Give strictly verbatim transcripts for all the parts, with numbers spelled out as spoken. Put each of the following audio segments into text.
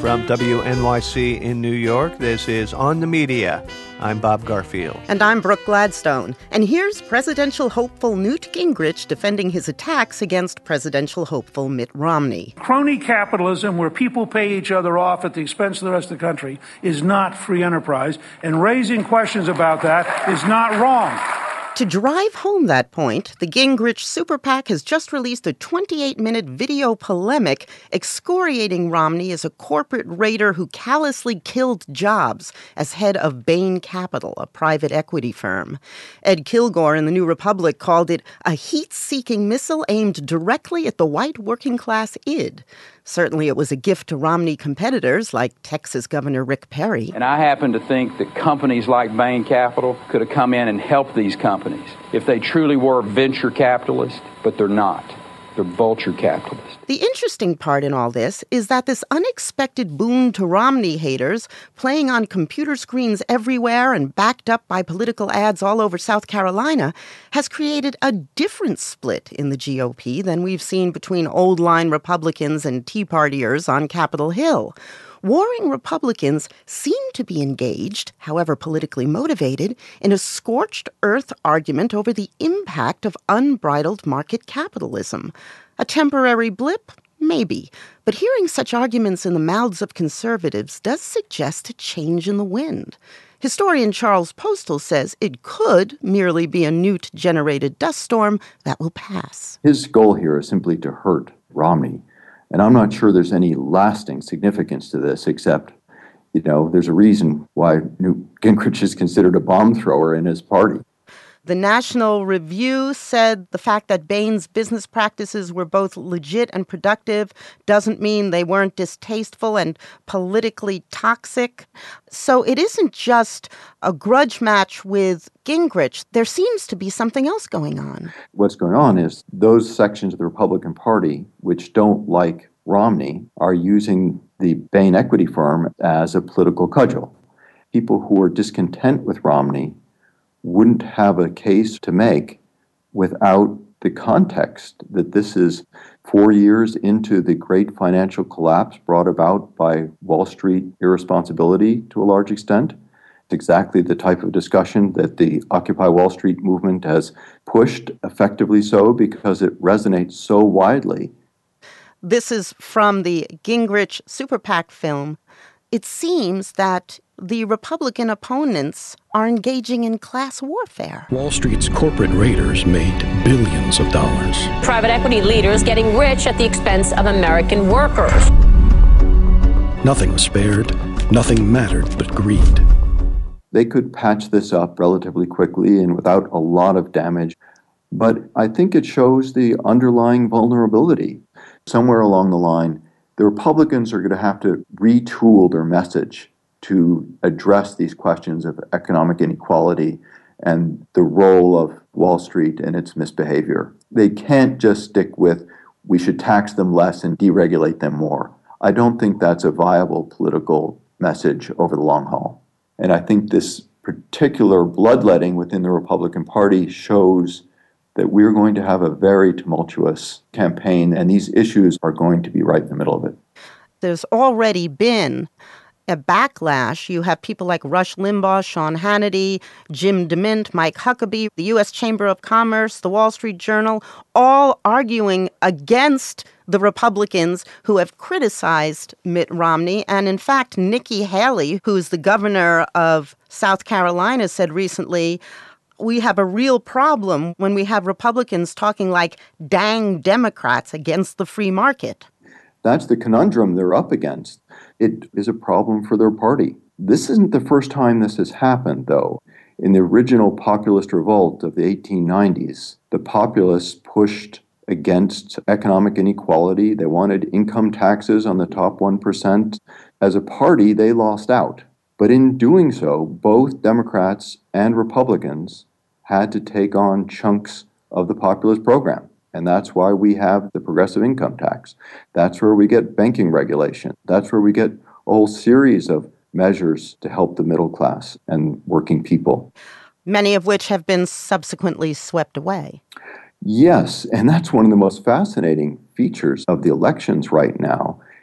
From W N Y C in New York, this is On the Media. I'm Bob Garfield. And I'm Brooke Gladstone. And here's presidential hopeful Newt Gingrich defending his attacks against presidential hopeful Mitt Romney. Crony capitalism, where people pay each other off at the expense of the rest of the country, is not free enterprise. And raising questions about that is not wrong. To drive home that point, the Gingrich Super PAC has just released a twenty-eight minute video polemic excoriating Romney as a corporate raider who callously killed jobs as head of Bain Capital, a private equity firm. Ed Kilgore in The New Republic called it a heat-seeking missile aimed directly at the white working-class id. Certainly it was a gift to Romney competitors like Texas Governor Rick Perry. And I happen to think that companies like Bain Capital could have come in and helped these companies if they truly were venture capitalists, but they're not. They're vulture capitalists. The interesting part in all this is that this unexpected boon to Romney haters, playing on computer screens everywhere and backed up by political ads all over South Carolina, has created a different split in the G O P than we've seen between old-line Republicans and Tea Partiers on Capitol Hill. Warring Republicans seem to be engaged, however politically motivated, in a scorched earth argument over the impact of unbridled market capitalism. A temporary blip? Maybe. But hearing such arguments in the mouths of conservatives does suggest a change in the wind. Historian Charles Postel says it could merely be a Newt-generated dust storm that will pass. His goal here is simply to hurt Romney. And I'm not sure there's any lasting significance to this, except, you know, there's a reason why Newt Gingrich is considered a bomb thrower in his party. The National Review said the fact that Bain's business practices were both legit and productive doesn't mean they weren't distasteful and politically toxic. So it isn't just a grudge match with Gingrich. There seems to be something else going on. What's going on is those sections of the Republican Party which don't like Romney are using the Bain equity firm as a political cudgel. People who are discontent with Romney wouldn't have a case to make without the context that this is four years into the great financial collapse brought about by Wall Street irresponsibility to a large extent. It's exactly the type of discussion that the Occupy Wall Street movement has pushed, effectively so, because it resonates so widely. This is from the Gingrich Super PAC film. It seems that the Republican opponents are engaging in class warfare. Wall Street's corporate raiders made billions of dollars. Private equity leaders getting rich at the expense of American workers. Nothing was spared. Nothing mattered but greed. They could patch this up relatively quickly and without a lot of damage. But I think it shows the underlying vulnerability. Somewhere along the line, the Republicans are going to have to retool their message to address these questions of economic inequality and the role of Wall Street and its misbehavior. They can't just stick with, we should tax them less and deregulate them more. I don't think that's a viable political message over the long haul. And I think this particular bloodletting within the Republican Party shows that we're going to have a very tumultuous campaign, and these issues are going to be right in the middle of it. There's already been a backlash. You have people like Rush Limbaugh, Sean Hannity, Jim DeMint, Mike Huckabee, the U S Chamber of Commerce, the Wall Street Journal, all arguing against the Republicans who have criticized Mitt Romney. And in fact, Nikki Haley, who's the governor of South Carolina, said recently, we have a real problem when we have Republicans talking like dang Democrats against the free market. That's the conundrum they're up against. It is a problem for their party. This isn't the first time this has happened, though. In the original populist revolt of the eighteen nineties, the populists pushed against economic inequality. They wanted income taxes on the top one percent. As a party, they lost out. But in doing so, both Democrats and Republicans had to take on chunks of the populist program. And that's why we have the progressive income tax. That's where we get banking regulation. That's where we get a whole series of measures to help the middle class and working people. Many of which have been subsequently swept away. Yes, and that's one of the most fascinating features of the elections right now,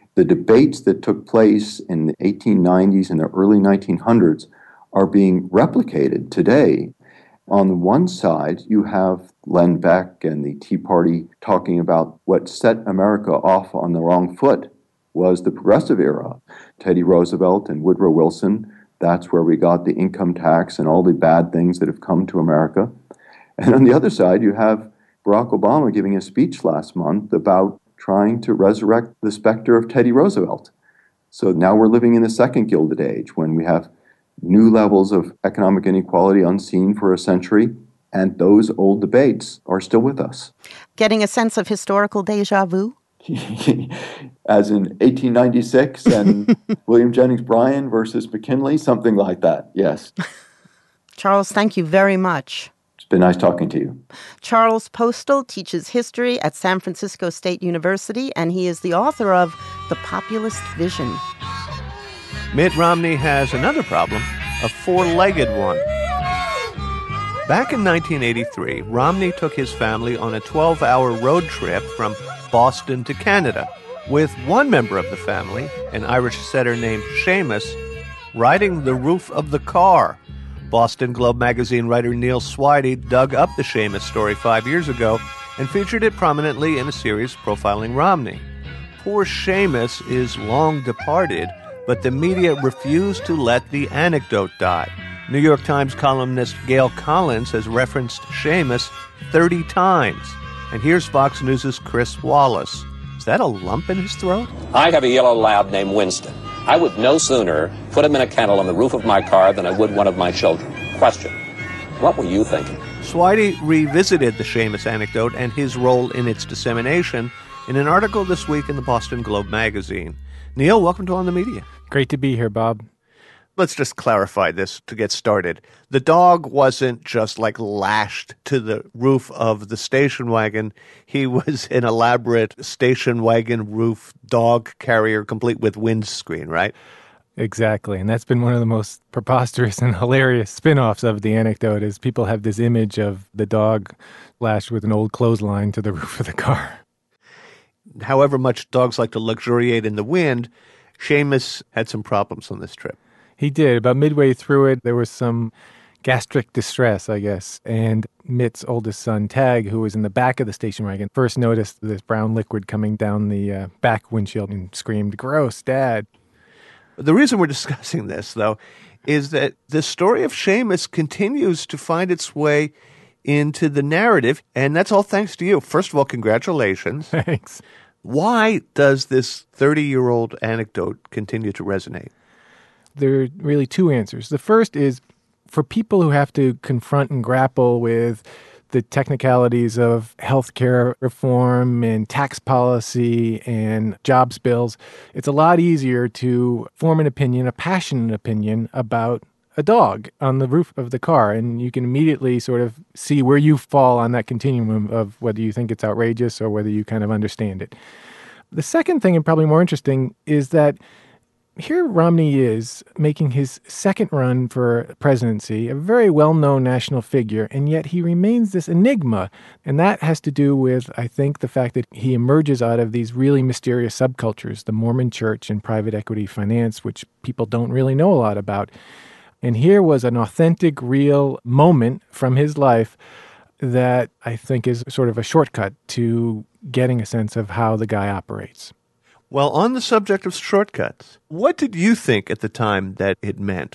The debates that took place in the eighteen nineties and the early nineteen hundreds are being replicated today. On the one side, you have Len Beck and the Tea Party talking about what set America off on the wrong foot was the progressive era. Teddy Roosevelt and Woodrow Wilson, that's where we got the income tax and all the bad things that have come to America. And on the other side, you have Barack Obama giving a speech last month about trying to resurrect the specter of Teddy Roosevelt. So now we're living in the second Gilded Age when we have new levels of economic inequality unseen for a century, and those old debates are still with us. Getting a sense of historical deja vu? As in eighteen ninety-six and William Jennings Bryan versus McKinley, something like that, yes. Charles, thank you very much. It's been nice talking to you. Charles Postel teaches history at San Francisco State University, and he is the author of The Populist Vision. Mitt Romney has another problem, a four-legged one. Back in nineteen eighty-three, Romney took his family on a twelve-hour road trip from Boston to Canada, with one member of the family, an Irish setter named Seamus, riding the roof of the car. Boston Globe magazine writer Neil Swidey dug up the Seamus story five years ago and featured it prominently in a series profiling Romney. Poor Seamus is long departed, but the media refused to let the anecdote die. New York Times columnist Gail Collins has referenced Seamus thirty times. And here's Fox News' Chris Wallace. Is that a lump in his throat? I have a yellow lab named Winston. I would no sooner put him in a kennel on the roof of my car than I would one of my children. Question, what were you thinking? Swidey revisited the Seamus anecdote and his role in its dissemination in an article this week in the Boston Globe magazine. Neil, welcome to On the Media. Great to be here, Bob. Let's just clarify this to get started. The dog wasn't just like lashed to the roof of the station wagon. He was an elaborate station wagon roof dog carrier complete with windscreen, right? Exactly. And that's been one of the most preposterous and hilarious spin-offs of the anecdote is people have this image of the dog lashed with an old clothesline to the roof of the car. However much dogs like to luxuriate in the wind, Seamus had some problems on this trip. He did. About midway through it, there was some gastric distress, I guess. And Mitt's oldest son, Tag, who was in the back of the station wagon, first noticed this brown liquid coming down the uh, back windshield and screamed, "Gross, Dad." The reason we're discussing this, though, is that the story of Seamus continues to find its way into the narrative, and that's all thanks to you. First of all, congratulations. Thanks. Why does this thirty-year-old anecdote continue to resonate? There are really two answers. The first is for people who have to confront and grapple with the technicalities of healthcare reform and tax policy and jobs bills, it's a lot easier to form an opinion, a passionate opinion about a dog on the roof of the car. And you can immediately sort of see where you fall on that continuum of whether you think it's outrageous or whether you kind of understand it. The second thing, and probably more interesting, is that here Romney is making his second run for presidency, a very well-known national figure, and yet he remains this enigma. And that has to do with, I think, the fact that he emerges out of these really mysterious subcultures, the Mormon church and private equity finance, which people don't really know a lot about. And here was an authentic, real moment from his life that I think is sort of a shortcut to getting a sense of how the guy operates. Well, on the subject of shortcuts, what did you think at the time that it meant?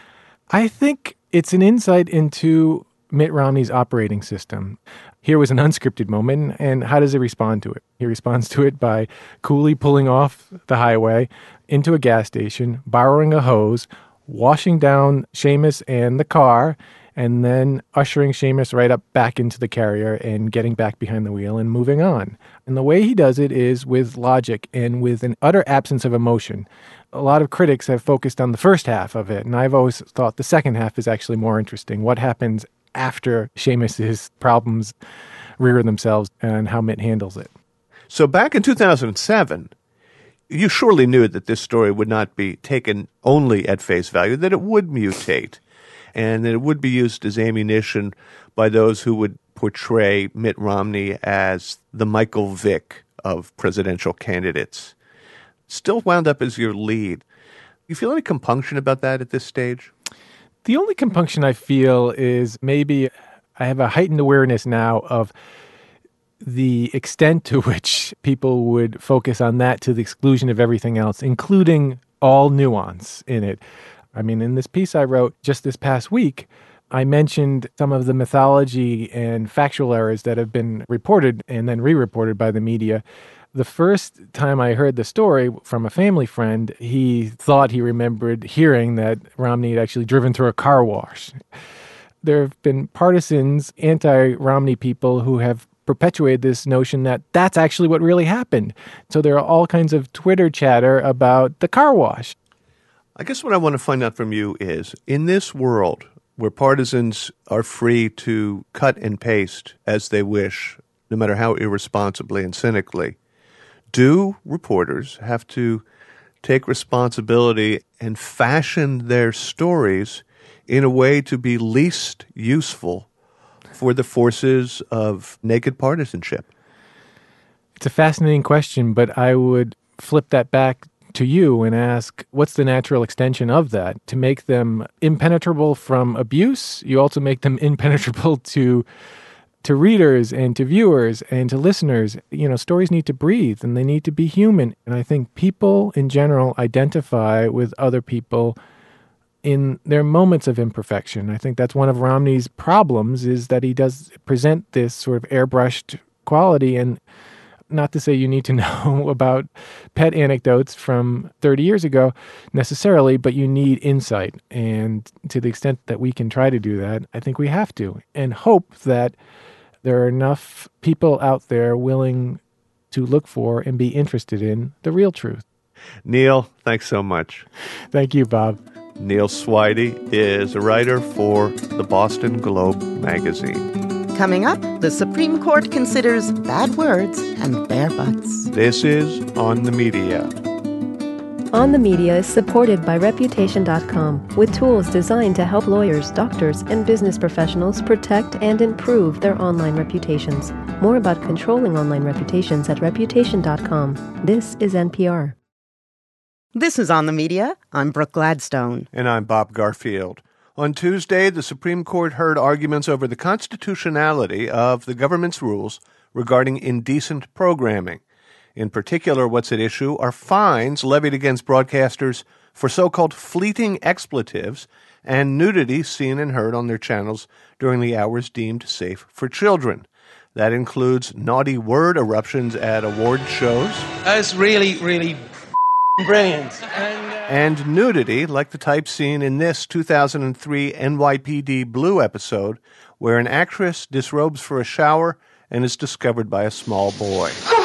I think it's an insight into Mitt Romney's operating system. Here was an unscripted moment, and how does he respond to it? He responds to it by coolly pulling off the highway into a gas station, borrowing a hose, washing down Seamus and the car, and then ushering Seamus right up back into the carrier and getting back behind the wheel and moving on. And the way he does it is with logic and with an utter absence of emotion. A lot of critics have focused on the first half of it, and I've always thought the second half is actually more interesting. What happens after Seamus's problems rear themselves and how Mitt handles it. So back in two thousand seven, you surely knew that this story would not be taken only at face value, that it would mutate, and that it would be used as ammunition by those who would portray Mitt Romney as the Michael Vick of presidential candidates. still wound up as your lead. You feel any compunction about that at this stage? The only compunction I feel is maybe I have a heightened awareness now of the extent to which people would focus on that to the exclusion of everything else, including all nuance in it. I mean, in this piece I wrote just this past week, I mentioned some of the mythology and factual errors that have been reported and then re-reported by the media. The first time I heard the story from a family friend, he thought he remembered hearing that Romney had actually driven through a car wash. There have been partisans, anti-Romney people who have perpetuated this notion that that's actually what really happened. So there are all kinds of Twitter chatter about the car wash. I guess what I want to find out from you is, in this world where partisans are free to cut and paste as they wish, no matter how irresponsibly and cynically, do reporters have to take responsibility and fashion their stories in a way to be least useful for the forces of naked partisanship? It's a fascinating question, but I would flip that back to you and ask, what's the natural extension of that? To make them impenetrable from abuse, you also make them impenetrable to to readers and to viewers and to listeners. You know, stories need to breathe and they need to be human. And I think people in general identify with other people in their moments of imperfection. I think that's one of Romney's problems, is that he does present this sort of airbrushed quality. And not to say you need to know about pet anecdotes from thirty years ago necessarily, but you need insight. And to the extent that we can try to do that, I think we have to, and hope that there are enough people out there willing to look for and be interested in the real truth. Neil, thanks so much. Thank you, Bob. Neil Swidey is a writer for the Boston Globe magazine. Coming up, the Supreme Court considers bad words and bare butts. This is On the Media. On the Media is supported by Reputation dot com, with tools designed to help lawyers, doctors, and business professionals protect and improve their online reputations. More about controlling online reputations at Reputation dot com. This is N P R. This is On the Media. I'm Brooke Gladstone. And I'm Bob Garfield. On Tuesday, the Supreme Court heard arguments over the constitutionality of the government's rules regarding indecent programming. In particular, what's at issue are fines levied against broadcasters for so-called fleeting expletives and nudity seen and heard on their channels during the hours deemed safe for children. That includes naughty word eruptions at award shows. That's really, really brilliant. And, uh... and nudity, like the type seen in this two thousand three N Y P D Blue episode, where an actress disrobes for a shower and is discovered by a small boy.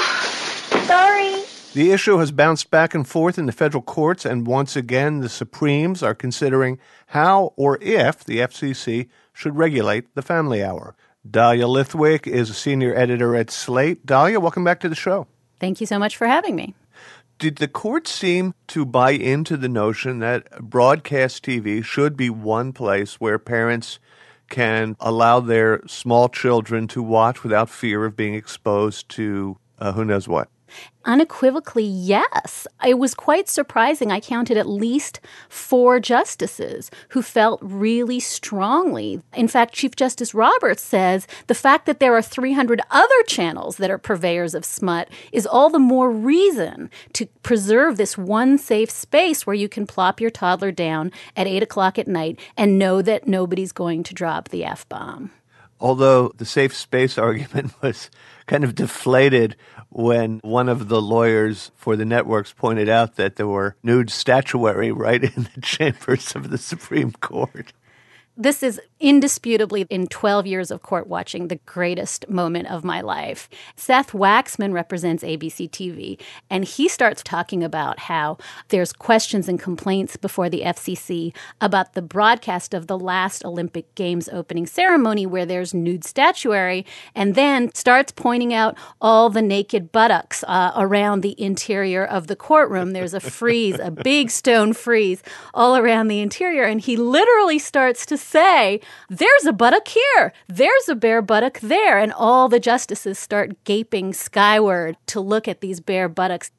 Sorry. The issue has bounced back and forth in the federal courts, and once again the Supremes are considering how or if the F C C should regulate the family hour. Dahlia Lithwick is a senior editor at Slate. Dahlia, welcome back to the show. Thank you so much for having me. Did the court seem to buy into the notion that broadcast T V should be one place where parents can allow their small children to watch without fear of being exposed to uh, who knows what? Unequivocally, yes. It was quite surprising. I counted at least four justices who felt really strongly. In fact, Chief Justice Roberts says the fact that there are three hundred other channels that are purveyors of smut is all the more reason to preserve this one safe space where you can plop your toddler down at eight o'clock at night and know that nobody's going to drop the F-bomb. Although the safe space argument was kind of deflated when one of the lawyers for the networks pointed out that there were nude statuary right in the chambers of the Supreme Court. This is indisputably, in twelve years of court watching, the greatest moment of my life. Seth Waxman represents A B C T V, and he starts talking about how there's questions and complaints before the F C C about the broadcast of the last Olympic Games opening ceremony where there's nude statuary, and then starts pointing out all the naked buttocks uh, around the interior of the courtroom. There's a frieze, a big stone frieze all around the interior, and he literally starts to say, there's a buttock here, there's a bare buttock there, and all the justices start gaping skyward to look at these bare buttocks.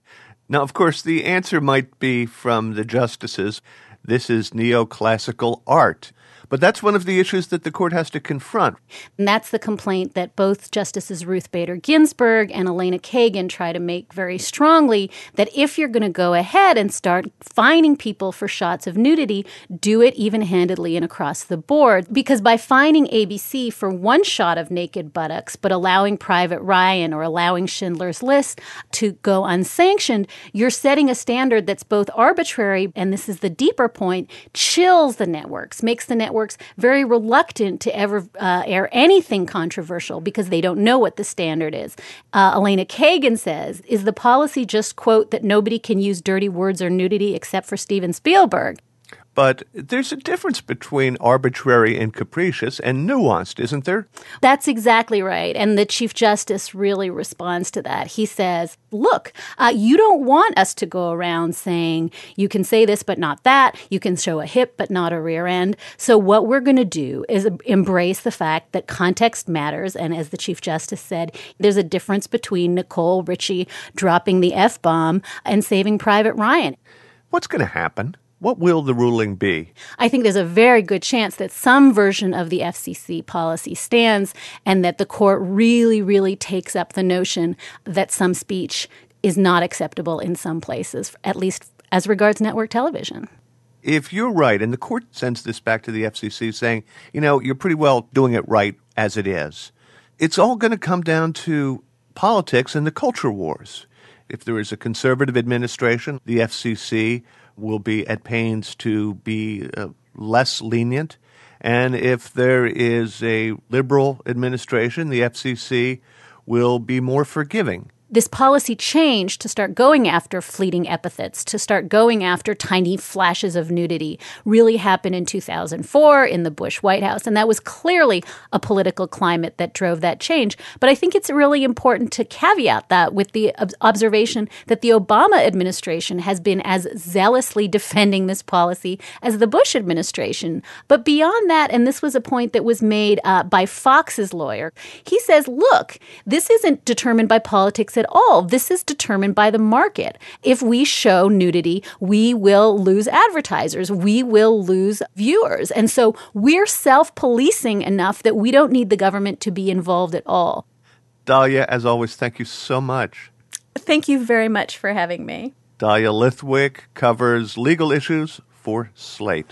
Now, of course, the answer might be from the justices, this is neoclassical art. But that's one of the issues that the court has to confront. And that's the complaint that both Justices Ruth Bader Ginsburg and Elena Kagan try to make very strongly, that if you're going to go ahead and start fining people for shots of nudity, do it even-handedly and across the board. Because by fining A B C for one shot of naked buttocks, but allowing Private Ryan or allowing Schindler's List to go unsanctioned, you're setting a standard that's both arbitrary, and this is the deeper point, chills the networks, makes the networks very reluctant to ever uh, air anything controversial because they don't know what the standard is. Uh, Elena Kagan says, is the policy just, quote, that nobody can use dirty words or nudity except for Steven Spielberg? But there's a difference between arbitrary and capricious and nuanced, isn't there? That's exactly right. And the Chief Justice really responds to that. He says, look, uh, you don't want us to go around saying you can say this but not that. You can show a hip but not a rear end. So what we're going to do is embrace the fact that context matters. And as the Chief Justice said, there's a difference between Nicole Richie dropping the F-bomb and Saving Private Ryan. What's going to happen? What will the ruling be? I think there's a very good chance that some version of the F C C policy stands and that the court really, really takes up the notion that some speech is not acceptable in some places, at least as regards network television. If you're right, and the court sends this back to the F C C saying, you know, you're pretty well doing it right as it is, it's all going to come down to politics and the culture wars. If there is a conservative administration, the F C C will be at pains to be uh, less lenient. And if there is a liberal administration, the F C C will be more forgiving. This policy change to start going after fleeting epithets, to start going after tiny flashes of nudity, really happened in two thousand four in the Bush White House. And that was clearly a political climate that drove that change. But I think it's really important to caveat that with the ob- observation that the Obama administration has been as zealously defending this policy as the Bush administration. But beyond that, and this was a point that was made uh, by Fox's lawyer, he says, look, this isn't determined by politics at all. This is determined by the market. If we show nudity, we will lose advertisers. We will lose viewers. And so we're self-policing enough that we don't need the government to be involved at all. Dahlia, as always, thank you so much. Thank you very much for having me. Dahlia Lithwick covers legal issues for Slate.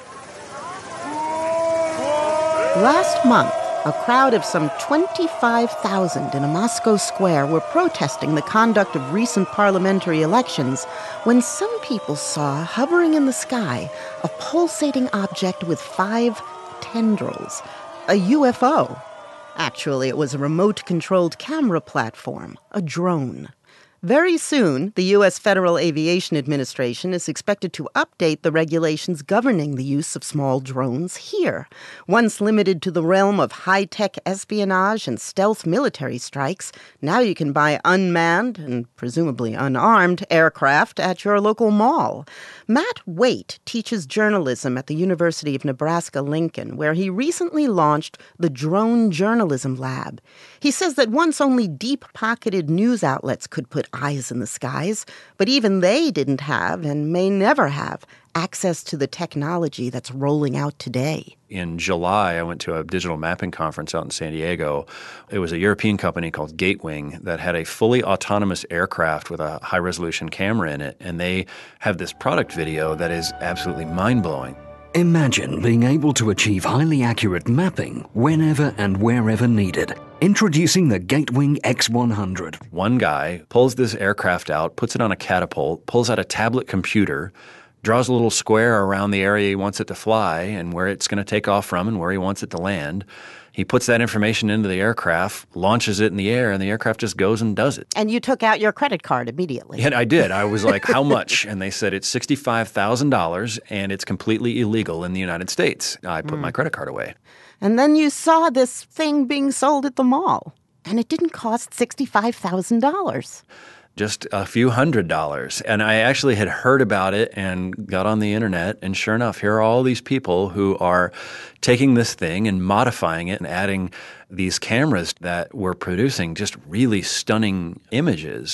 Last month, a crowd of some twenty-five thousand in a Moscow square were protesting the conduct of recent parliamentary elections when some people saw, hovering in the sky, a pulsating object with five tendrils, a U F O. Actually, it was a remote-controlled camera platform, a drone. Very soon, the U S Federal Aviation Administration is expected to update the regulations governing the use of small drones here. Once limited to the realm of high-tech espionage and stealth military strikes, now you can buy unmanned and presumably unarmed aircraft at your local mall. Matt Waite teaches journalism at the University of Nebraska-Lincoln, where he recently launched the Drone Journalism Lab. He says that once only deep-pocketed news outlets could put eyes in the skies, but even they didn't have, and may never have, access to the technology that's rolling out today. In July, I went to a digital mapping conference out in San Diego. It was a European company called Gatewing that had a fully autonomous aircraft with a high-resolution camera in it, and they have this product video that is absolutely mind-blowing. Imagine being able to achieve highly accurate mapping whenever and wherever needed. Introducing the Gatewing X one hundred. One guy pulls this aircraft out, puts it on a catapult, pulls out a tablet computer, draws a little square around the area he wants it to fly and where it's going to take off from and where he wants it to land. He puts that information into the aircraft, launches it in the air, and the aircraft just goes and does it. And you took out your credit card immediately. And I did. I was like, how much? And they said it's sixty-five thousand dollars and it's completely illegal in the United States. I put mm. my credit card away. And then you saw this thing being sold at the mall, and it didn't cost sixty-five thousand dollars. Just a few hundred dollars. And I actually had heard about it and got on the internet. And sure enough, here are all these people who are taking this thing and modifying it and adding these cameras that were producing just really stunning images.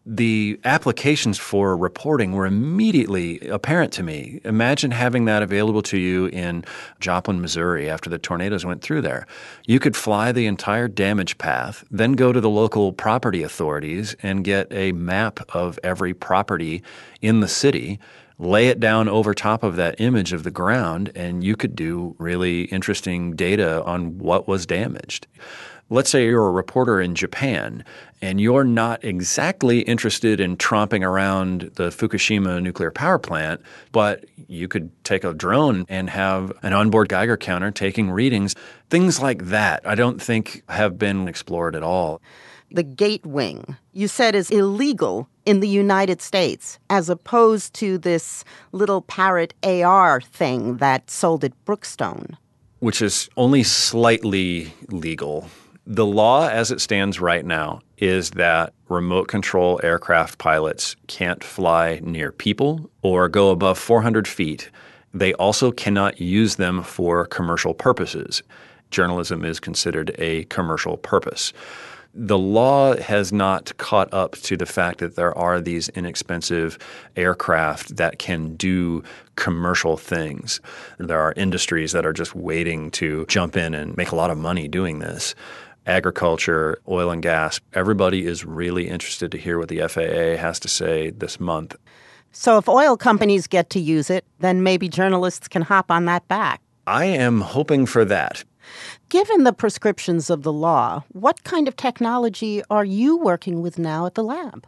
The applications for reporting were immediately apparent to me. Imagine having that available to you in Joplin, Missouri after the tornadoes went through there. You could fly the entire damage path, then go to the local property authorities and get a map of every property in the city, lay it down over top of that image of the ground, and you could do really interesting data on what was damaged. Let's say you're a reporter in Japan and you're not exactly interested in tromping around the Fukushima nuclear power plant, but you could take a drone and have an onboard Geiger counter taking readings. Things like that I don't think have been explored at all. The Gatewing, you said, is illegal in the United States, as opposed to this little Parrot A R thing that sold at Brookstone. Which is only slightly legal. The law as it stands right now is that remote control aircraft pilots can't fly near people or go above four hundred feet. They also cannot use them for commercial purposes. Journalism is considered a commercial purpose. The law has not caught up to the fact that there are these inexpensive aircraft that can do commercial things. There are industries that are just waiting to jump in and make a lot of money doing this. Agriculture, oil and gas, everybody is really interested to hear what the F A A has to say this month. So if oil companies get to use it, then maybe journalists can hop on that back. I am hoping for that. Given the prescriptions of the law, what kind of technology are you working with now at the lab?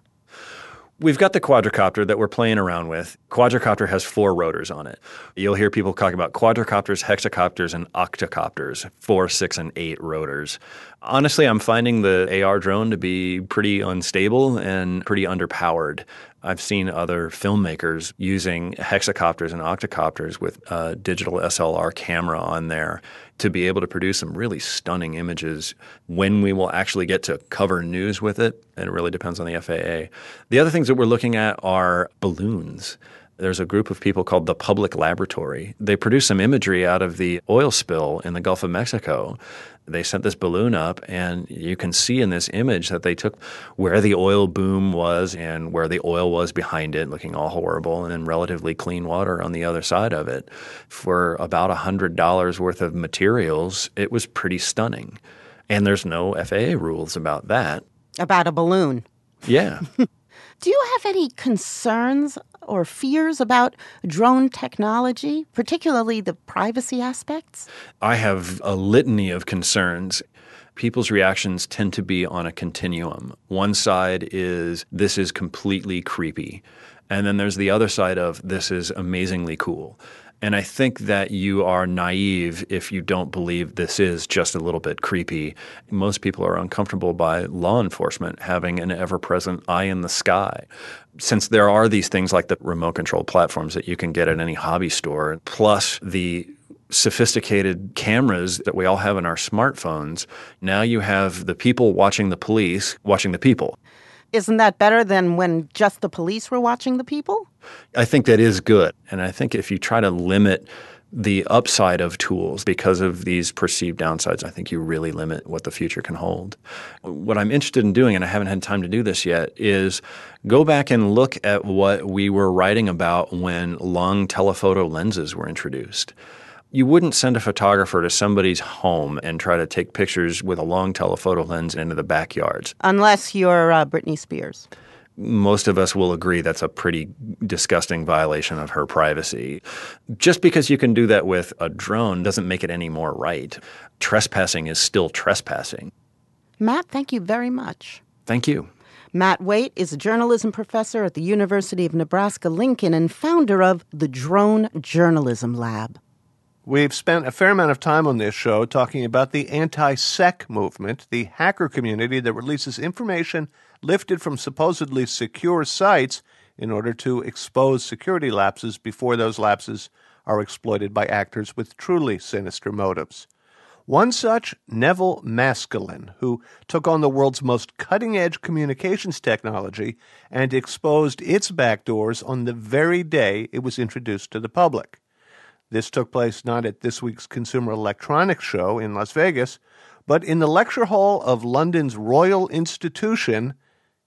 We've got the quadricopter that we're playing around with. Quadricopter has four rotors on it. You'll hear people talk about quadricopters, hexacopters, and octocopters, four, six, and eight rotors. Honestly, I'm finding the A R drone to be pretty unstable and pretty underpowered. I've seen other filmmakers using hexacopters and octocopters with a digital S L R camera on there to be able to produce some really stunning images. When we will actually get to cover news with it, and it really depends on the F A A. The other things that we're looking at are balloons. There's a group of people called the Public Laboratory. They produced some imagery out of the oil spill in the Gulf of Mexico. They sent this balloon up, and you can see in this image that they took where the oil boom was and where the oil was behind it, looking all horrible, and then relatively clean water on the other side of it. For about one hundred dollars worth of materials, it was pretty stunning. And there's no F A A rules about that. About a balloon. Yeah. Do you have any concerns or fears about drone technology, particularly the privacy aspects? I have a litany of concerns. People's reactions tend to be on a continuum. One side is, this is completely creepy. And then there's the other side of, this is amazingly cool. And I think that you are naive if you don't believe this is just a little bit creepy. Most people are uncomfortable by law enforcement having an ever-present eye in the sky. Since there are these things like the remote control platforms that you can get at any hobby store, plus the sophisticated cameras that we all have in our smartphones, now you have the people watching the police watching the people. Isn't that better than when just the police were watching the people? I think that is good. And I think if you try to limit the upside of tools because of these perceived downsides, I think you really limit what the future can hold. What I'm interested in doing, and I haven't had time to do this yet, is go back and look at what we were writing about when long telephoto lenses were introduced. You wouldn't send a photographer to somebody's home and try to take pictures with a long telephoto lens into the backyards. Unless you're uh, Britney Spears. Most of us will agree that's a pretty disgusting violation of her privacy. Just because you can do that with a drone doesn't make it any more right. Trespassing is still trespassing. Matt, thank you very much. Thank you. Matt Waite is a journalism professor at the University of Nebraska-Lincoln and founder of the Drone Journalism Lab. We've spent a fair amount of time on this show talking about the anti-sec movement, the hacker community that releases information lifted from supposedly secure sites in order to expose security lapses before those lapses are exploited by actors with truly sinister motives. One such, Neville Maskelyne, who took on the world's most cutting-edge communications technology and exposed its backdoors on the very day it was introduced to the public. This took place not at this week's Consumer Electronics Show in Las Vegas, but in the lecture hall of London's Royal Institution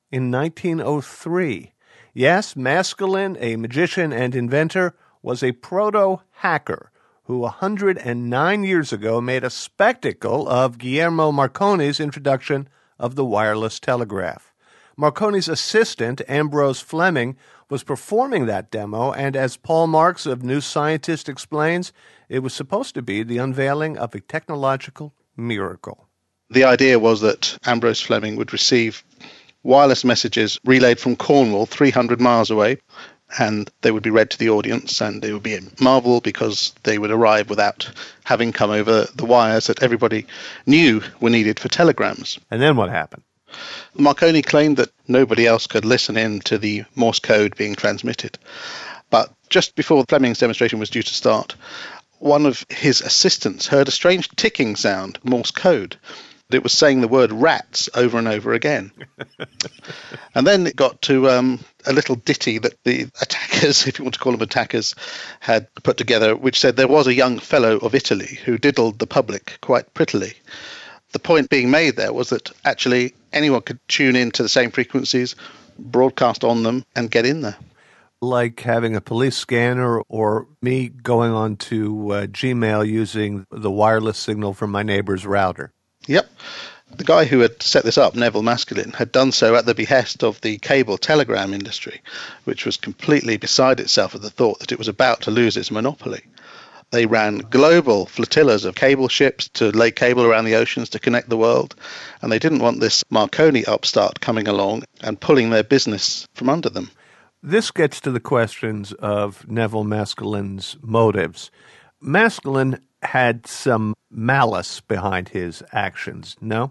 in nineteen oh three. Yes, Maskelyne, a magician and inventor, was a proto-hacker who one hundred nine years ago made a spectacle of Guillermo Marconi's introduction of the wireless telegraph. Marconi's assistant, Ambrose Fleming, was performing that demo, and as Paul Marks of New Scientist explains, it was supposed to be the unveiling of a technological miracle. The idea was that Ambrose Fleming would receive wireless messages relayed from Cornwall, three hundred miles away, and they would be read to the audience, and it would be a marvel because they would arrive without having come over the wires that everybody knew were needed for telegrams. And then what happened? Marconi claimed that nobody else could listen in to the Morse code being transmitted. But just before Fleming's demonstration was due to start, one of his assistants heard a strange ticking sound, Morse code. It was saying the word rats over and over again. And then it got to um, a little ditty that the attackers, if you want to call them attackers, had put together, which said there was a young fellow of Italy who diddled the public quite prettily. The point being made there was that actually anyone could tune in to the same frequencies, broadcast on them, and get in there. Like having a police scanner or me going on to uh, Gmail using the wireless signal from my neighbor's router. Yep. The guy who had set this up, Neville Maskelyne, had done so at the behest of the cable telegram industry, which was completely beside itself at the thought that it was about to lose its monopoly. They ran global flotillas of cable ships to lay cable around the oceans to connect the world, and they didn't want this Marconi upstart coming along and pulling their business from under them. This gets to the questions of Neville Maskelyne's motives. Maskelyne had some malice behind his actions, no?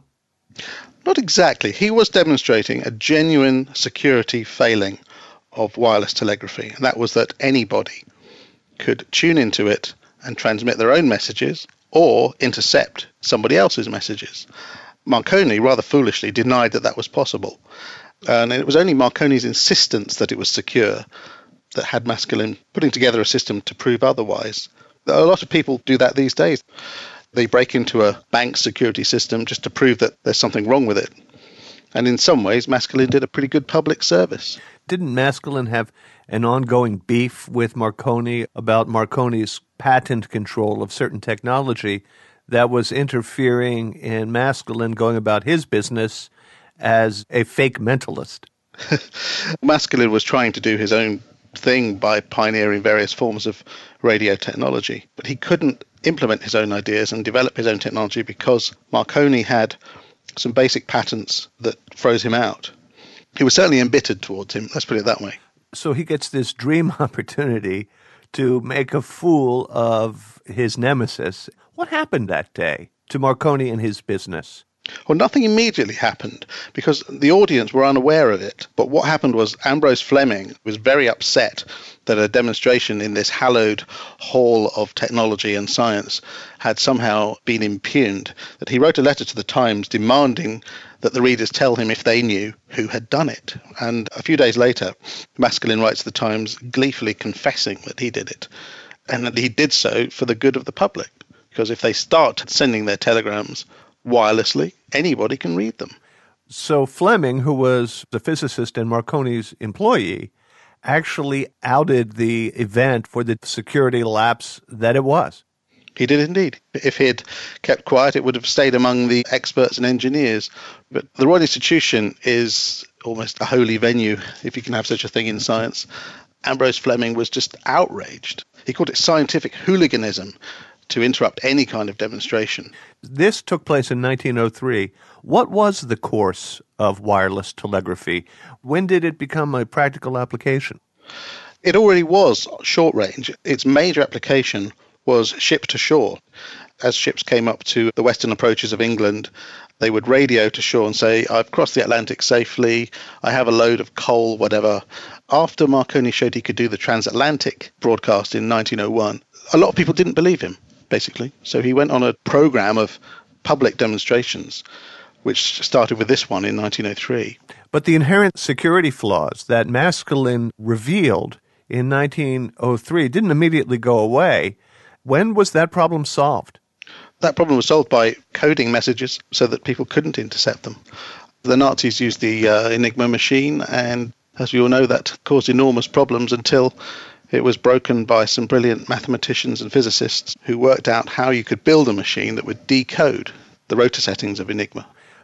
Not exactly. He was demonstrating a genuine security failing of wireless telegraphy, and that was that anybody could tune into it and transmit their own messages or intercept somebody else's messages. Marconi, rather foolishly, denied that that was possible. And it was only Marconi's insistence that it was secure that had Maskelyne putting together a system to prove otherwise. A lot of people do that these days. They break into a bank security system just to prove that there's something wrong with it. And in some ways, Maskelyne did a pretty good public service. Didn't Maskelyne have an ongoing beef with Marconi about Marconi's patent control of certain technology that was interfering in Maskelyne going about his business as a fake mentalist? Maskelyne was trying to do his own thing by pioneering various forms of radio technology, but he couldn't implement his own ideas and develop his own technology because Marconi had some basic patents that froze him out. He was certainly embittered towards him, let's put it that way. So he gets this dream opportunity to make a fool of his nemesis. What happened that day to Marconi and his business? Well, nothing immediately happened because the audience were unaware of it. But what happened was Ambrose Fleming was very upset that a demonstration in this hallowed hall of technology and science had somehow been impugned, that he wrote a letter to the Times demanding that the readers tell him if they knew who had done it. And a few days later, Maskelyne writes to the Times gleefully confessing that he did it, and that he did so for the good of the public. Because if they start sending their telegrams wirelessly, anybody can read them. So Fleming, who was the physicist and Marconi's employee, actually outed the event for the security lapse that it was. He did indeed. If he'd kept quiet, it would have stayed among the experts and engineers. But the Royal Institution is almost a holy venue, if you can have such a thing in science. Ambrose Fleming was just outraged. He called it scientific hooliganism to interrupt any kind of demonstration. This took place in nineteen oh three. What was the course of wireless telegraphy? When did it become a practical application? It already was short range. Its major application was ship to shore. As ships came up to the western approaches of England, they would radio to shore and say, I've crossed the Atlantic safely, I have a load of coal, whatever. After Marconi showed he could do the transatlantic broadcast in nineteen oh one, a lot of people didn't believe him, basically. So he went on a program of public demonstrations, which started with this one in nineteen oh three. But the inherent security flaws that Maskelyne revealed in nineteen oh three didn't immediately go away. When was that problem solved? That problem was solved by coding messages so that people couldn't intercept them. The Nazis used the uh, Enigma machine, and as we all know, that caused enormous problems until it was broken by some brilliant mathematicians and physicists who worked out how you could build a machine that would decode the rotor settings of Enigma.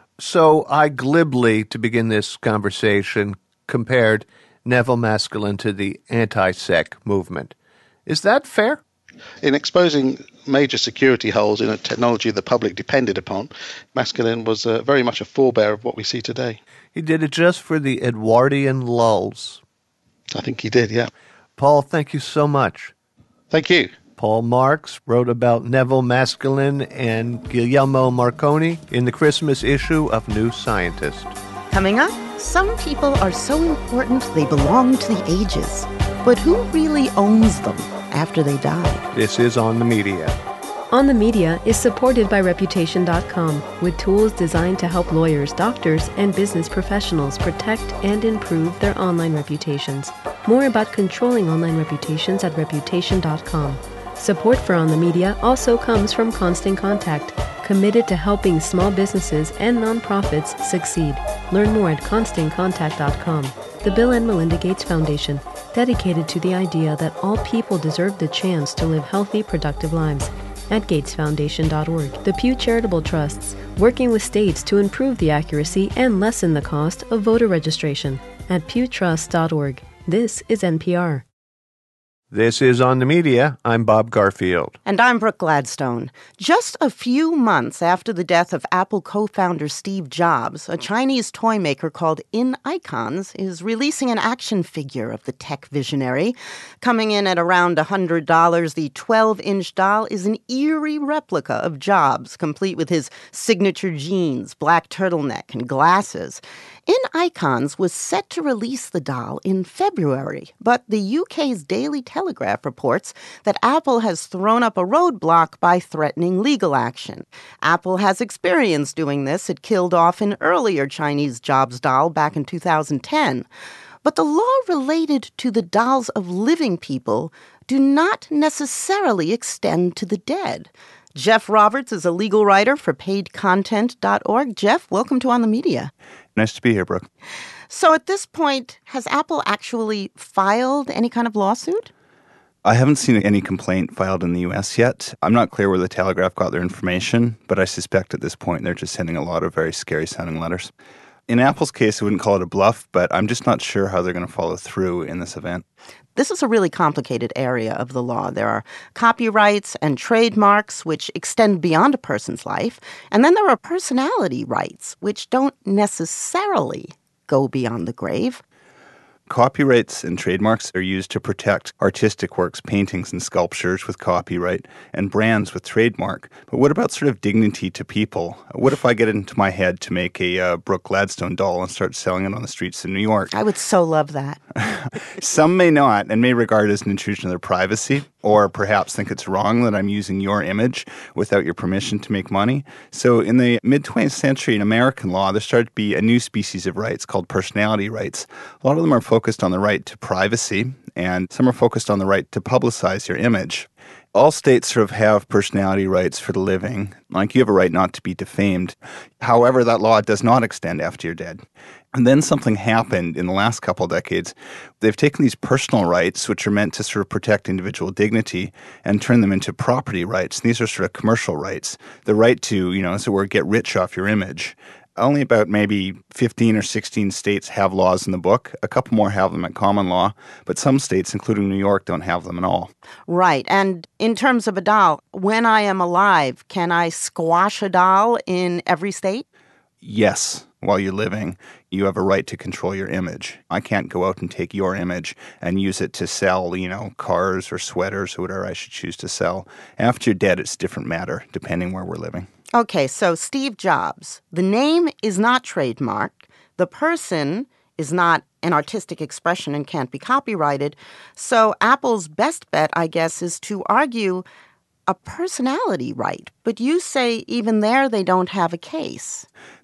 So I glibly, to begin this conversation, compared Neville Maskelyne to the anti-sec movement. Is that fair? In exposing major security holes in a technology the public depended upon, Maskelyne was uh, very much a forebear of what we see today. He did it just for the Edwardian lulls. I think he did, yeah. Paul, thank you so much. Thank you. Paul Marks wrote about Neville Maskelyne and Guglielmo Marconi in the Christmas issue of New Scientist. Coming up, some people are so important they belong to the ages. But who really owns them after they die? This is On the Media. On the Media is supported by Reputation dot com with tools designed to help lawyers, doctors, and business professionals protect and improve their online reputations. More about controlling online reputations at Reputation dot com. Support for On the Media also comes from Constant Contact, committed to helping small businesses and nonprofits succeed. Learn more at Constant Contact dot com. The Bill and Melinda Gates Foundation, dedicated to the idea that all people deserve the chance to live healthy, productive lives. At Gates Foundation dot org. The Pew Charitable Trusts, working with states to improve the accuracy and lessen the cost of voter registration. At Pew Trust dot org. This is N P R. This is On the Media. I'm Bob Garfield. And I'm Brooke Gladstone. Just a few months after the death of Apple co-founder Steve Jobs, a Chinese toy maker called InIcons is releasing an action figure of the tech visionary. Coming in at around one hundred dollars, the twelve-inch doll is an eerie replica of Jobs, complete with his signature jeans, black turtleneck, and glasses. InIcons was set to release the doll in February, but the U K's Daily Telegraph reports that Apple has thrown up a roadblock by threatening legal action. Apple has experience doing this. It killed off an earlier Chinese Jobs doll back in two thousand ten. But the law related to the dolls of living people do not necessarily extend to the dead. Jeff Roberts is a legal writer for paid content dot org. Jeff, welcome to On the Media. Nice to be here, Brooke. So at this point, has Apple actually filed any kind of lawsuit? I haven't seen any complaint filed in the U S yet. I'm not clear where the Telegraph got their information, but I suspect at this point they're just sending a lot of very scary-sounding letters. In Apple's case, I wouldn't call it a bluff, but I'm just not sure how they're going to follow through in this event. This is a really complicated area of the law. There are copyrights and trademarks, which extend beyond a person's life. And then there are personality rights, which don't necessarily go beyond the grave. Copyrights and trademarks are used to protect artistic works, paintings and sculptures with copyright, and brands with trademark. But what about sort of dignity to people? What if I get it into my head to make a uh, Brooke Gladstone doll and start selling it on the streets of New York? I would so love that. Some may not and may regard it as an intrusion of their privacy, or perhaps think it's wrong that I'm using your image without your permission to make money. So in the mid-twentieth century in American law, there started to be a new species of rights called personality rights. A lot of them are focused on the right to privacy, and some are focused on the right to publicize your image. All states sort of have personality rights for the living. Like, you have a right not to be defamed. However, that law does not extend after you're dead. And then something happened in the last couple of decades. They've taken these personal rights, which are meant to sort of protect individual dignity, and turn them into property rights. And these are sort of commercial rights. The right to, you know, as it were, get rich off your image. Only about maybe fifteen or sixteen states have laws in the book. A couple more have them at common law, but some states, including New York, don't have them at all. Right. And in terms of a doll, when I am alive, can I squash a doll in every state? Yes. While you're living, you have a right to control your image. I can't go out and take your image and use it to sell, you know, cars or sweaters or whatever I should choose to sell. After you're dead, it's a different matter, depending where we're living. Okay, so Steve Jobs. The name is not trademarked. The person is not an artistic expression and can't be copyrighted. So Apple's best bet, I guess, is to argue a personality right. But you say even there they don't have a case.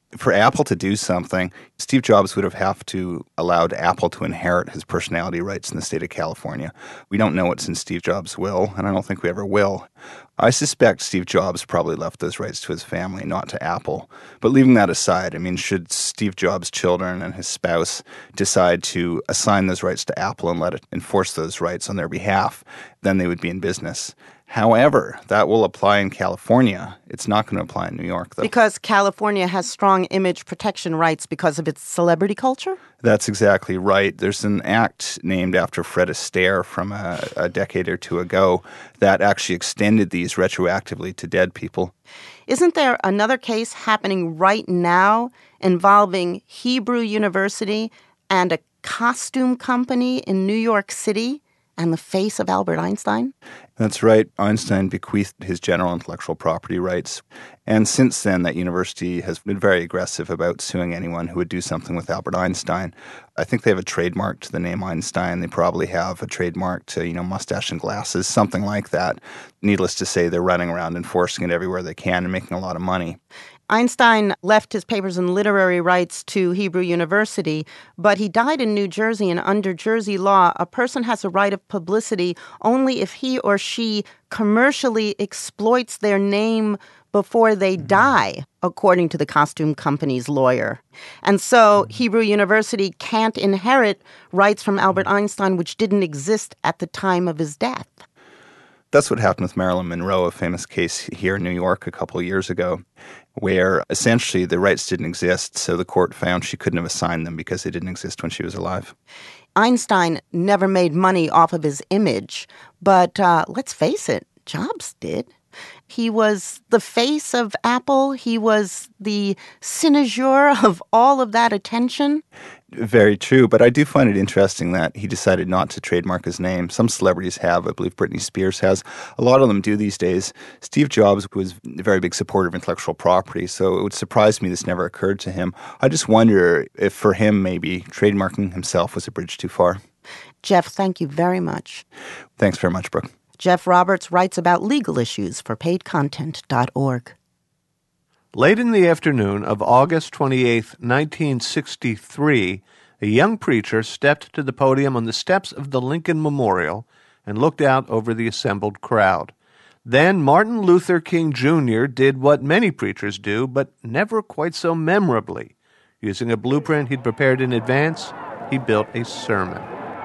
For Apple to do something, Steve Jobs would have have to allowed Apple to inherit his personality rights in the state of California. We don't know what's in Steve Jobs' will, and I don't think we ever will. I suspect Steve Jobs probably left those rights to his family, not to Apple. But leaving that aside, I mean, should Steve Jobs' children and his spouse decide to assign those rights to Apple and let it enforce those rights on their behalf, then they would be in business. However, that will apply in California. It's not going to apply in New York, though. Because California has strong image protection rights because of its celebrity culture? That's exactly right. There's an act named after Fred Astaire from a, a decade or two ago that actually extended these retroactively to dead people. Isn't there another case happening right now involving Hebrew University and a costume company in New York City and the face of Albert Einstein? That's right. Einstein bequeathed his general intellectual property rights. And since then, that university has been very aggressive about suing anyone who would do something with Albert Einstein. I think they have a trademark to the name Einstein. They probably have a trademark to, you know, mustache and glasses, something like that. Needless to say, they're running around enforcing it everywhere they can and making a lot of money. Einstein left his papers and literary rights to Hebrew University, but he died in New Jersey, and under Jersey law, a person has a right of publicity only if he or she commercially exploits their name before they die, according to the costume company's lawyer. And so Hebrew University can't inherit rights from Albert Einstein, which didn't exist at the time of his death. That's what happened with Marilyn Monroe, a famous case here in New York a couple of years ago, where essentially the rights didn't exist, so the court found she couldn't have assigned them because they didn't exist when she was alive. Einstein never made money off of his image, but uh, let's face it, Jobs did. He was the face of Apple. He was the cynosure of all of that attention. Very true, but I do find it interesting that he decided not to trademark his name. Some celebrities have. I believe Britney Spears has. A lot of them do these days. Steve Jobs was a very big supporter of intellectual property, so it would surprise me this never occurred to him. I just wonder if for him maybe trademarking himself was a bridge too far. Jeff, thank you very much. Thanks very much, Brooke. Jeff Roberts writes about legal issues for paid content dot org. Late in the afternoon of August twenty-eighth, nineteen sixty-three, a young preacher stepped to the podium on the steps of the Lincoln Memorial and looked out over the assembled crowd. Then Martin Luther King Junior did what many preachers do, but never quite so memorably. Using a blueprint he'd prepared in advance, he built a sermon.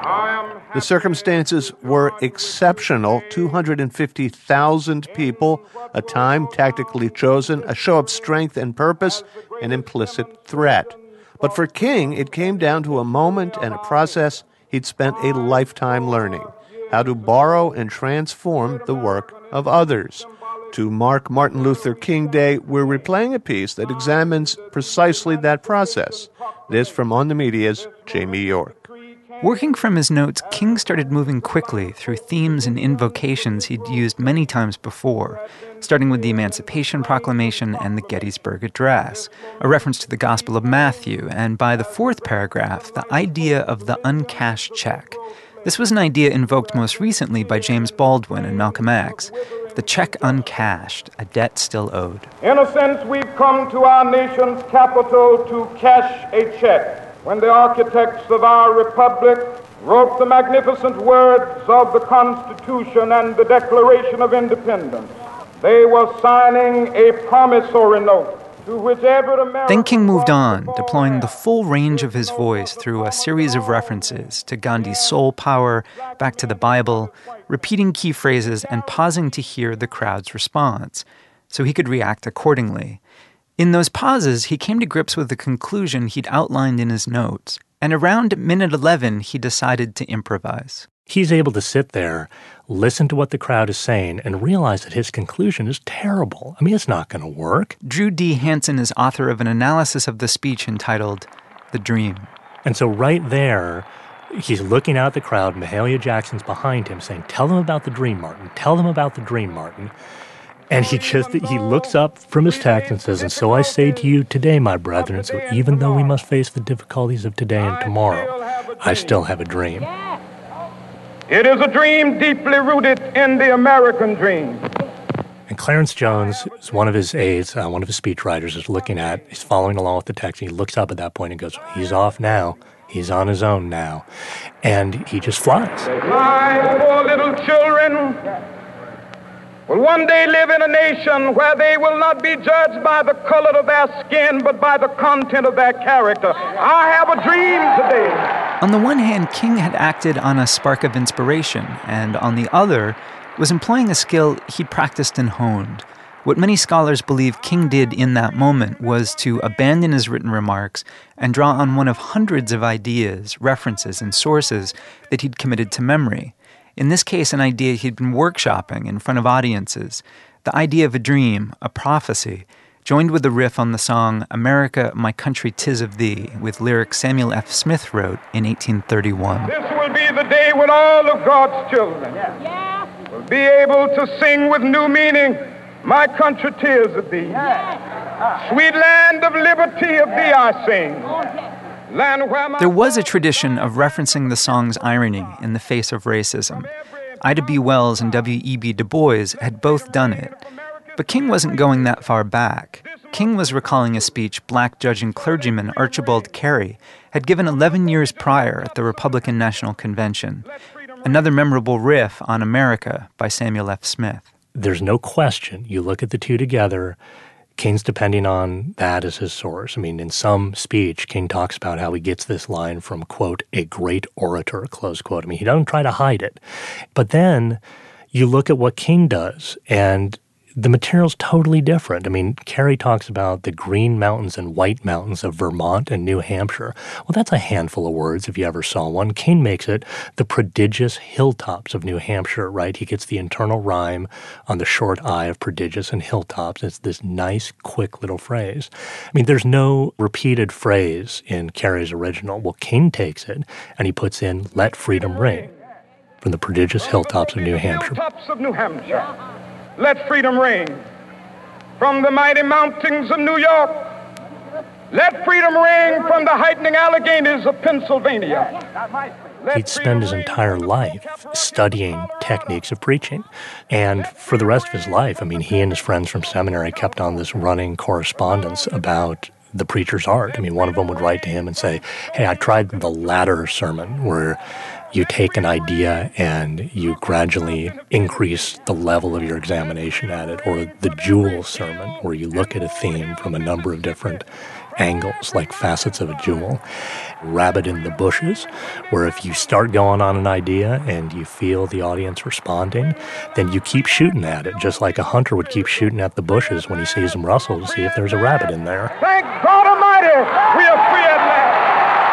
The circumstances were exceptional. two hundred fifty thousand people, a time tactically chosen, a show of strength and purpose, an implicit threat. But for King, it came down to a moment and a process he'd spent a lifetime learning, how to borrow and transform the work of others. To mark Martin Luther King Day, we're replaying a piece that examines precisely that process. This from On the Media's Jamie York. Working from his notes, King started moving quickly through themes and invocations he'd used many times before, starting with the Emancipation Proclamation and the Gettysburg Address, a reference to the Gospel of Matthew, and by the fourth paragraph, the idea of the uncashed check. This was an idea invoked most recently by James Baldwin and Malcolm X. The check uncashed, a debt still owed. In a sense, we've come to our nation's capital to cash a check. When the architects of our republic wrote the magnificent words of the Constitution and the Declaration of Independence, they were signing a promissory note to which every American... Then King moved on, deploying the full range of his voice through a series of references to Gandhi's soul power, back to the Bible, repeating key phrases and pausing to hear the crowd's response, so he could react accordingly. In those pauses, he came to grips with the conclusion he'd outlined in his notes, and around minute eleven, he decided to improvise. He's able to sit there, listen to what the crowd is saying, and realize that his conclusion is terrible. I mean, it's not going to work. Drew D. Hansen is author of an analysis of the speech entitled The Dream. And so right there, he's looking out at the crowd, Mahalia Jackson's behind him, saying, tell them about the dream, Martin. Tell them about the dream, Martin. And he just, he looks up from his text and says, and so I say to you today, my brethren, so even though we must face the difficulties of today and tomorrow, I still have a dream. It is a dream deeply rooted in the American dream. And Clarence Jones is one of his aides, uh, one of his speechwriters, is looking at, he's following along with the text, and he looks up at that point and goes, he's off now. He's on his own now. And he just flies. My poor little children will one day live in a nation where they will not be judged by the color of their skin, but by the content of their character. I have a dream today. On the one hand, King had acted on a spark of inspiration, and on the other, was employing a skill he'd practiced and honed. What many scholars believe King did in that moment was to abandon his written remarks and draw on one of hundreds of ideas, references, and sources that he'd committed to memory. In this case, an idea he'd been workshopping in front of audiences, the idea of a dream, a prophecy, joined with the riff on the song America, My Country, 'Tis of Thee, with lyrics Samuel F. Smith wrote in eighteen thirty-one. This will be the day when all of God's children will be able to sing with new meaning, my country, 'tis of thee. Sweet land of liberty, of thee I sing. Land where my... There was a tradition of referencing the song's irony in the face of racism. Ida B. Wells and W E B. Du Bois had both done it. But King wasn't going that far back. King was recalling a speech black judge and clergyman Archibald Carey had given eleven years prior at the Republican National Convention. Another memorable riff on America by Samuel F. Smith. There's no question. You look at the two together, King's depending on that as his source. I mean, in some speech, King talks about how he gets this line from, quote, a great orator, close quote. I mean, he doesn't try to hide it. But then you look at what King does, and the material's totally different. I mean, Carey talks about the green mountains and white mountains of Vermont and New Hampshire. Well, that's a handful of words if you ever saw one. King makes it the prodigious hilltops of New Hampshire, right? He gets the internal rhyme on the short I of prodigious and hilltops. It's this nice, quick little phrase. I mean, there's no repeated phrase in Carey's original. Well, King takes it and he puts in, let freedom ring, from the prodigious hilltops of New Hampshire. Hilltops of New Hampshire. Let freedom ring from the mighty mountains of New York. Let freedom ring from the heightening Alleghanies of Pennsylvania. He'd spend his entire life studying techniques of preaching. And for the rest of his life, I mean, he and his friends from seminary kept on this running correspondence about the preacher's art. I mean, one of them would write to him and say, hey, I tried the latter sermon where you take an idea and you gradually increase the level of your examination at it, or the jewel sermon, where you look at a theme from a number of different angles, like facets of a jewel. Rabbit in the bushes, where if you start going on an idea and you feel the audience responding, then you keep shooting at it, just like a hunter would keep shooting at the bushes when he sees them rustle to see if there's a rabbit in there. Thank God Almighty, we are free at last.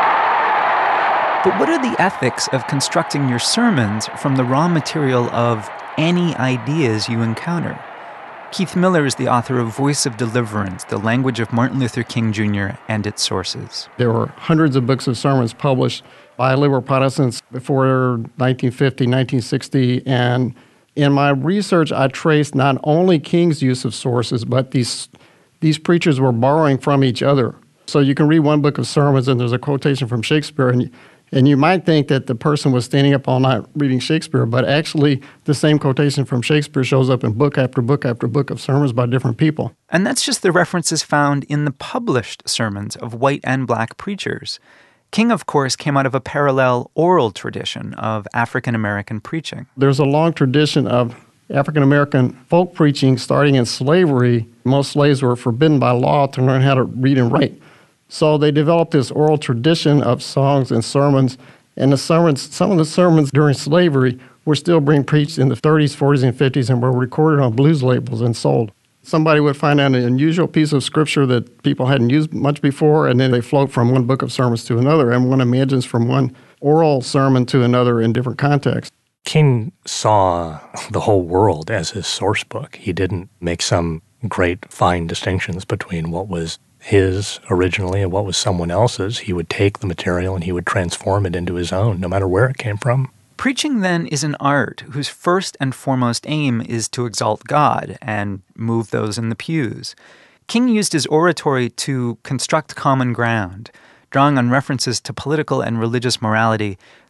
But what are the ethics of constructing your sermons from the raw material of any ideas you encounter? Keith Miller is the author of Voice of Deliverance, The Language of Martin Luther King Junior and Its Sources. There were hundreds of books of sermons published by liberal Protestants before nineteen fifty, nineteen sixty, and in my research, I traced not only King's use of sources, but these these preachers were borrowing from each other. So you can read one book of sermons and there's a quotation from Shakespeare, and And you might think that the person was standing up all night reading Shakespeare, but actually the same quotation from Shakespeare shows up in book after book after book of sermons by different people. And that's just the references found in the published sermons of white and black preachers. King, of course, came out of a parallel oral tradition of African-American preaching. There's a long tradition of African-American folk preaching starting in slavery. Most slaves were forbidden by law to learn how to read and write. So they developed this oral tradition of songs and sermons, and the sermons, some of the sermons during slavery were still being preached in the thirties, forties, and fifties and were recorded on blues labels and sold. Somebody would find an unusual piece of scripture that people hadn't used much before, and then they float from one book of sermons to another, and one imagines from one oral sermon to another in different contexts. King saw the whole world as his source book. He didn't make some great fine distinctions between what was his originally and what was someone else's. He would take the material and he would transform it into his own, no matter where it came from. Preaching, then, is an art whose first and foremost aim is to exalt God and move those in the pews. King used his oratory to construct common ground, drawing on references to political and religious morality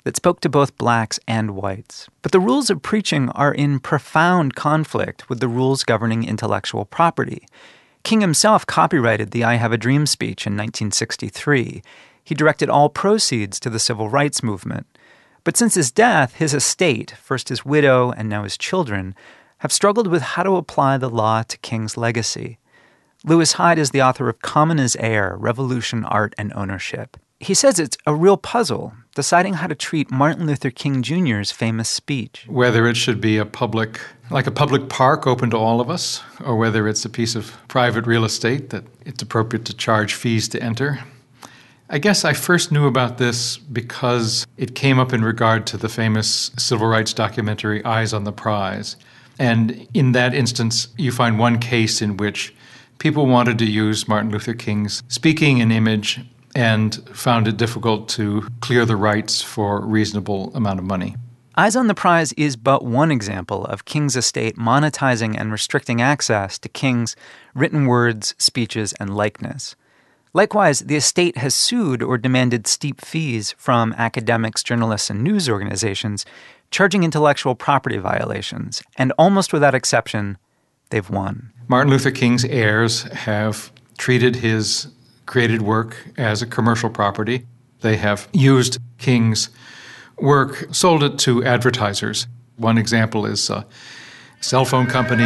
that spoke to both blacks and whites. But the rules of preaching are in profound conflict with the rules governing intellectual property. King himself copyrighted the I Have a Dream speech in nineteen sixty-three. He directed all proceeds to the civil rights movement. But since his death, his estate, first his widow and now his children, have struggled with how to apply the law to King's legacy. Lewis Hyde is the author of Common as Air, Revolution, Art, and Ownership. He says it's a real puzzle, deciding how to treat Martin Luther King Junior's famous speech. Whether it should be a public, like a public park open to all of us, or whether it's a piece of private real estate that it's appropriate to charge fees to enter. I guess I first knew about this because it came up in regard to the famous civil rights documentary Eyes on the Prize. And in that instance, you find one case in which people wanted to use Martin Luther King's speaking and image and found it difficult to clear the rights for a reasonable amount of money. Eyes on the Prize is but one example of King's estate monetizing and restricting access to King's written words, speeches, and likeness. Likewise, the estate has sued or demanded steep fees from academics, journalists, and news organizations, charging intellectual property violations, and almost without exception, they've won. Martin Luther King's heirs have treated his created work as a commercial property. They have used King's work, sold it to advertisers. One example is a cell phone company.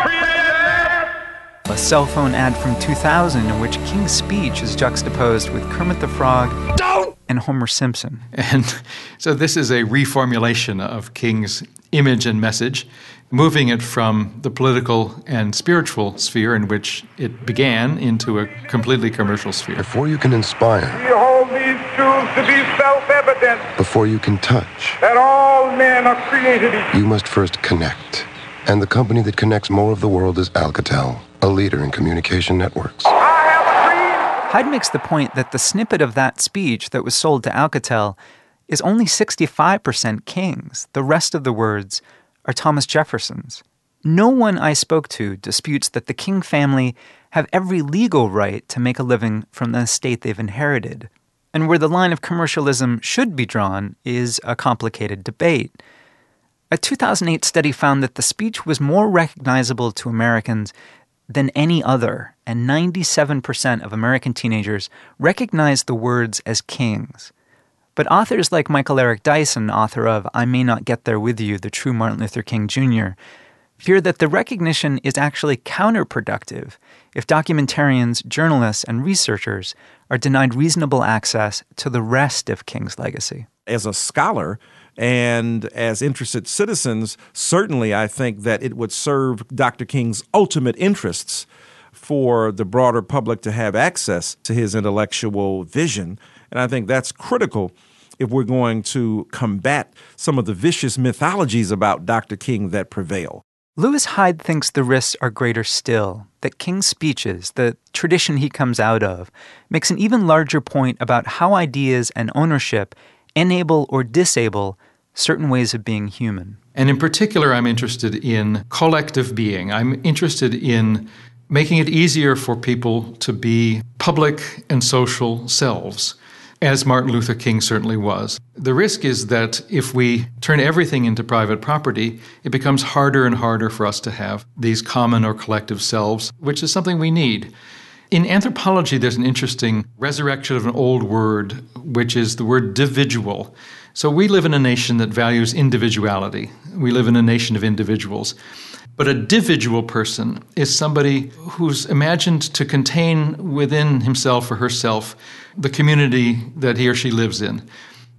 A cell phone ad from two thousand in which King's speech is juxtaposed with Kermit the Frog Don't! and Homer Simpson. And so this is a reformulation of King's image and message, moving it from the political and spiritual sphere in which it began into a completely commercial sphere. Before you can inspire, We hold these truths to be self-evident, before you can touch, that all men are created equal. you must first connect. And the company that connects more of the world is Alcatel, a leader in communication networks. Hyde makes the point that the snippet of that speech that was sold to Alcatel is only sixty-five percent King's. The rest of the words are Thomas Jefferson's. No one I spoke to disputes that the King family have every legal right to make a living from the estate they've inherited. And where the line of commercialism should be drawn is a complicated debate. A two thousand eight study found that the speech was more recognizable to Americans than any other, and ninety-seven percent of American teenagers recognized the words as King's. But authors like Michael Eric Dyson, author of I May Not Get There With You, The True Martin Luther King Junior, fear that the recognition is actually counterproductive if documentarians, journalists, and researchers are denied reasonable access to the rest of King's legacy. As a scholar and as interested citizens, certainly I think that it would serve Doctor King's ultimate interests for the broader public to have access to his intellectual vision. And I think that's critical if we're going to combat some of the vicious mythologies about Doctor King that prevail. Lewis Hyde thinks the risks are greater still, that King's speeches, the tradition he comes out of, makes an even larger point about how ideas and ownership enable or disable certain ways of being human. And in particular, I'm interested in collective being. I'm interested in making it easier for people to be public and social selves, as Martin Luther King certainly was. The risk is that if we turn everything into private property, it becomes harder and harder for us to have these common or collective selves, which is something we need. In anthropology, there's an interesting resurrection of an old word, which is the word dividual. So we live in a nation that values individuality. We live in a nation of individuals. But a dividual person is somebody who's imagined to contain within himself or herself the community that he or she lives in.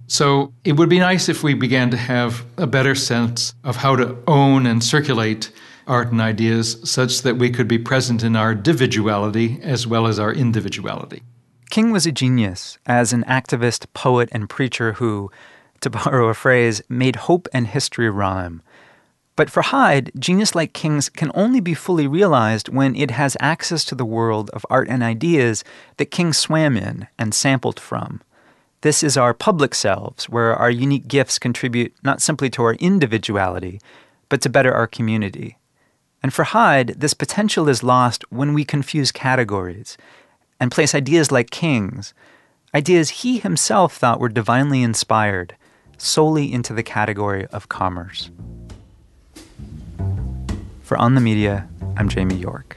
So it would be nice if we began to have a better sense of how to own and circulate art and ideas such that we could be present in our individuality as well as our individuality. King was a genius as an activist, poet, and preacher who, to borrow a phrase, made hope and history rhyme. But for Hyde, genius like King's can only be fully realized when it has access to the world of art and ideas that King swam in and sampled from. This is our public selves, where our unique gifts contribute not simply to our individuality, but to better our community. And for Hyde, this potential is lost when we confuse categories and place ideas like King's, ideas he himself thought were divinely inspired, solely into the category of commerce. For On the Media, I'm Jamie York.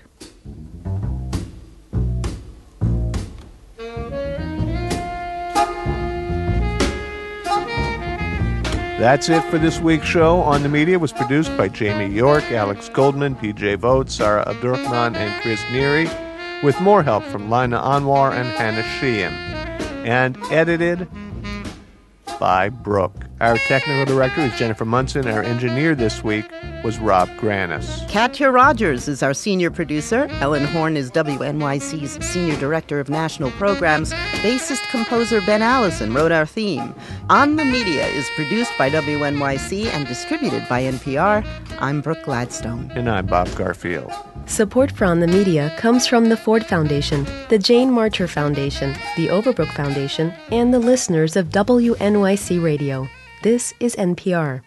That's it for this week's show. On the Media was produced by Jamie York, Alex Goldman, P J Vogt, Sarah Abdurrahman, and Chris Neary, with more help from Lina Anwar and Hannah Sheehan, and edited by Brooke. Our technical director is Jennifer Munson. Our engineer this week was Rob Granis. Katya Rogers is our senior producer. Ellen Horn is W N Y C's senior director of national programs. Bassist composer Ben Allison wrote our theme. On the Media is produced by W N Y C and distributed by N P R. I'm Brooke Gladstone. And I'm Bob Garfield. Support for On the Media comes from the Ford Foundation, the Jane Marcher Foundation, the Overbrook Foundation, and the listeners of W N Y C Radio. This is N P R.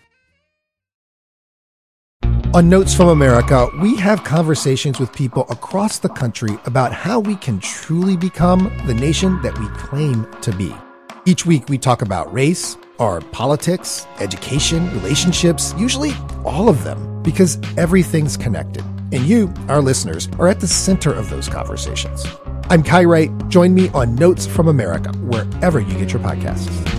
On Notes from America, we have conversations with people across the country about how we can truly become the nation that we claim to be. Each week, we talk about race, our politics, education, relationships, usually all of them, because everything's connected. And you, our listeners, are at the center of those conversations. I'm Kai Wright. Join me on Notes from America, wherever you get your podcasts.